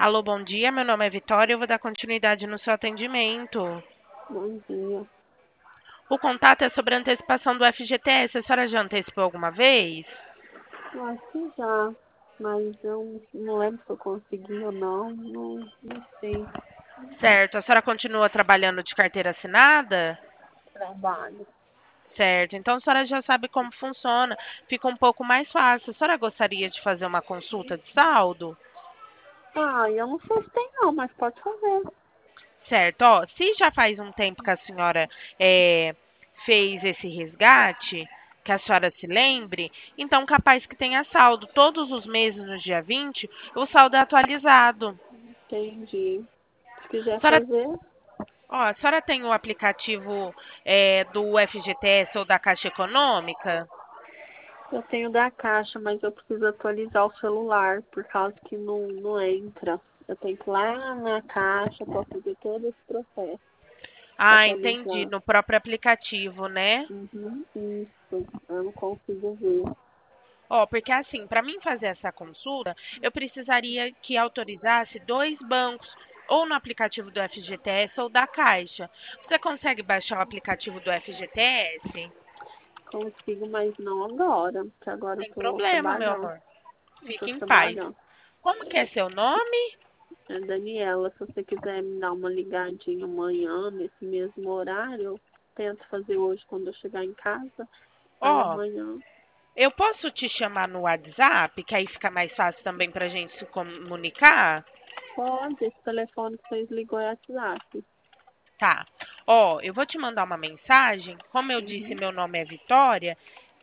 Alô, bom dia. Meu nome é Vitória. Eu vou dar continuidade no seu atendimento. Bom dia. O contato é sobre a antecipação do FGTS. A senhora já antecipou alguma vez? Eu acho que já, mas eu não lembro se eu consegui ou não sei. Certo. A senhora continua trabalhando de carteira assinada? Trabalho. Certo. Então a senhora já sabe como funciona. Fica um pouco mais fácil. A senhora gostaria de fazer uma consulta de saldo? Ah, eu não sei se tem não, mas pode fazer. Certo. Ó, se já faz um tempo que a senhora fez esse resgate, que a senhora se lembre, então capaz que tenha saldo. Todos os meses, no dia 20, o saldo é atualizado. Entendi. Se quiser A senhora, fazer, a senhora tem o aplicativo do FGTS ou da Caixa Econômica? eu tenho da Caixa, mas eu preciso atualizar o celular, por causa que não entra. Eu tenho que ir lá na Caixa para fazer todo esse processo, pra Ah, entendi. atualizar. No próprio aplicativo, né? Uhum, isso. Eu não consigo ver. Ó, porque assim, para mim fazer essa consulta, eu precisaria que autorizasse dois bancos, ou no aplicativo do FGTS ou da Caixa. Você consegue baixar o aplicativo do FGTS? Consigo, mas não agora, porque agora eu Sem tô problema, meu trabalhando. amor. Eu tô Fique em paz. trabalhando. Como que é seu nome? É, Daniela, se você quiser me dar uma ligadinha amanhã, nesse mesmo horário, eu tento fazer hoje quando eu chegar em casa. Aí Ó, amanhã eu posso te chamar no WhatsApp, que aí fica mais fácil também pra gente se comunicar? pode, esse telefone que vocês ligou é WhatsApp. Tá. Ó, eu vou te mandar uma mensagem. Como eu disse, Uhum, meu nome é Vitória.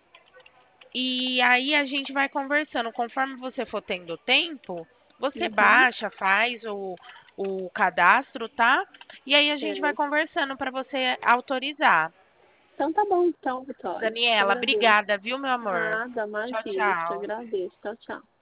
E aí a gente vai conversando. Conforme você for tendo tempo, você uhum, baixa, faz o cadastro, tá? E aí a gente vai certo. conversando para você autorizar. Então tá bom então, Vitória. Te Daniela, agradeço. obrigada, viu, meu amor? Nada, Tchau, imagina, eu te tchau. agradeço. Tchau, tchau.